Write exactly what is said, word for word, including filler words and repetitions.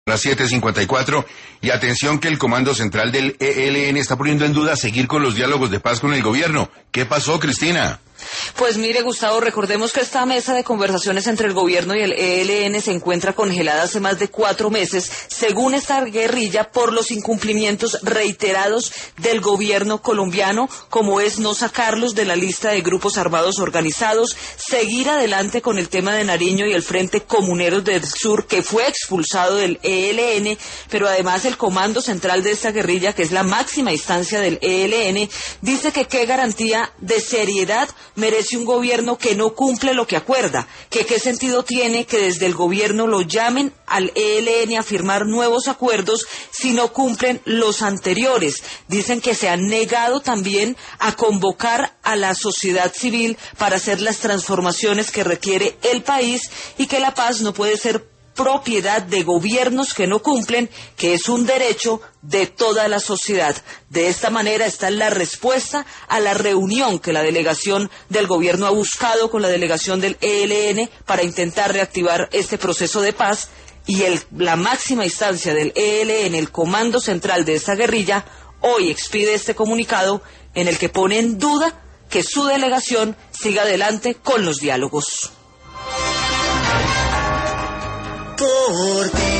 Las siete cincuenta y cuatro, y atención que el Comando Central del E L N está poniendo en duda seguir con los diálogos de paz con el gobierno. ¿Qué pasó, Cristina? Pues mire, Gustavo, recordemos que esta mesa de conversaciones entre el gobierno y el E L N se encuentra congelada hace más de cuatro meses, según esta guerrilla, por los incumplimientos reiterados del gobierno colombiano, como es no sacarlos de la lista de grupos armados organizados, seguir adelante con el tema de Nariño y el Frente Comuneros del Sur, que fue expulsado del E L N, pero además el Comando Central de esta guerrilla, que es la máxima instancia del E L N, dice que qué garantía de seriedad merece un gobierno que no cumple lo que acuerda, que qué sentido tiene que desde el gobierno lo llamen al E L N a firmar nuevos acuerdos si no cumplen los anteriores. Dicen que se han negado también a convocar a la sociedad civil para hacer las transformaciones que requiere el país y que la paz no puede ser propiedad de gobiernos que no cumplen, que es un derecho de toda la sociedad. De esta manera está la respuesta a la reunión que la delegación del gobierno ha buscado con la delegación del E L N para intentar reactivar este proceso de paz, y el, la máxima instancia del E L N, el comando central de esta guerrilla, hoy expide este comunicado en el que pone en duda que su delegación siga adelante con los diálogos. Por ti.